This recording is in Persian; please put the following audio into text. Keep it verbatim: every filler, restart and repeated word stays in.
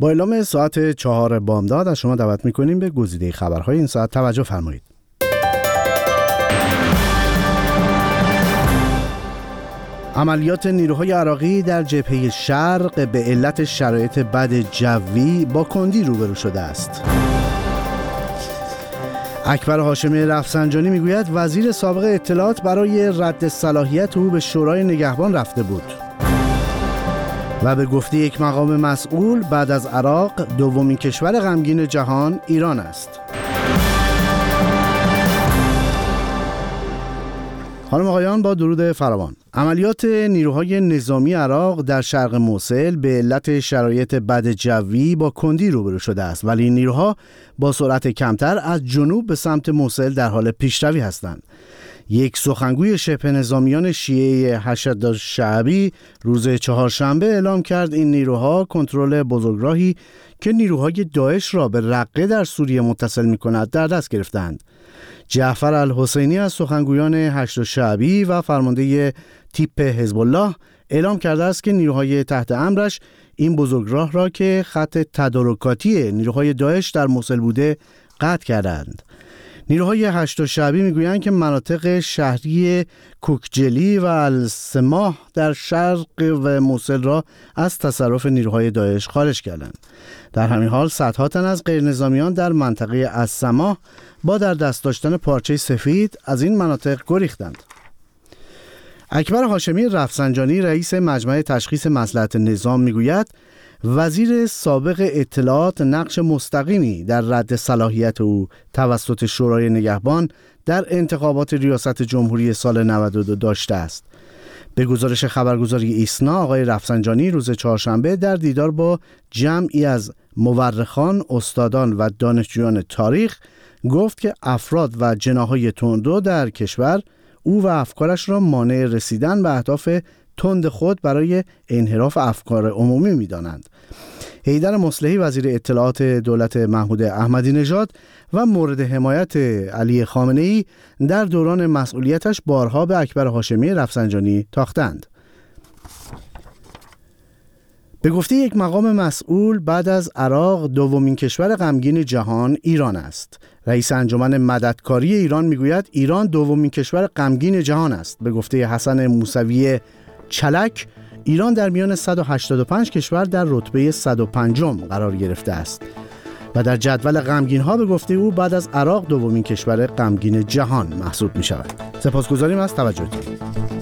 با اعلام ساعت چهار بامداد از شما دعوت میکنیم به گزیده خبرهای این ساعت توجه فرمایید. عملیات نیروهای عراقی در جبهه شرق به علت شرایط بد جوی با کندی روبرو شده است. اکبر هاشمی رفسنجانی میگوید وزیر سابق اطلاعات برای رد صلاحیت او به شورای نگهبان رفته بود. و به گفته یک مقام مسئول بعد از عراق دومین کشور غمگین جهان ایران است. خانم آقایان با درود فراوان، عملیات نیروهای نظامی عراق در شرق موصل به علت شرایط بد جوی با کندی روبرو شده است، ولی این نیروها با سرعت کمتر از جنوب به سمت موصل در حال پیشروی هستند. یک سخنگوی شبه نظامیان شیعه حشد الشعبی روز چهارشنبه اعلام کرد این نیروها کنترل بزرگراهی که نیروهای داعش را به رقه در سوریه متصل می‌کند در دست گرفتند. جعفر الحسینی از سخنگویان حشد الشعبی و فرمانده تیپ حزب الله اعلام کرده است که نیروهای تحت امرش این بزرگراه را که خط تدارکاتی نیروهای داعش در موصل بوده قطع کردند. نیروهای حشد الشعبی میگویند که مناطق شهری کوکجلی و السماح در شرق و موصل را از تصرف نیروهای داعش خارج کردند. در همین حال صدها تن از غیرنظامیان در منطقه السماح با در دست داشتن پارچه سفید از این مناطق گریختند. اکبر هاشمی رفسنجانی رئیس مجمع تشخیص مصلحت نظام میگوید وزیر سابق اطلاعات نقش مستقیمی در رد صلاحیت او توسط شورای نگهبان در انتخابات ریاست جمهوری سال نود و دو داشته است. به گزارش خبرگزاری ایسنا، آقای رفسنجانی روز چهارشنبه در دیدار با جمعی از مورخان، استادان و دانشجویان تاریخ گفت که افراد و جناح‌های تندرو در کشور او و افکارش را مانع رسیدن به اهداف تند خود برای انحراف افکار عمومی می‌دانند. حیدر مصلحی وزیر اطلاعات دولت محمود احمدی نژاد و مورد حمایت علی خامنه‌ای در دوران مسئولیتش بارها به اکبر هاشمی رفسنجانی تاختند. به گفته یک مقام مسئول بعد از عراق دومین کشور غمگین جهان ایران است. رئیس انجمن مددکاری ایران میگوید ایران دومین کشور غمگین جهان است. به گفته حسن موسوی چلک ایران در میان صد و هشتاد و پنج کشور در رتبه صد و پنجم قرار گرفته است و در جدول غمگین ها به گفته او بعد از عراق دومین کشور غمگین جهان محسوب می شود. سپاسگزاریم از توجهتون.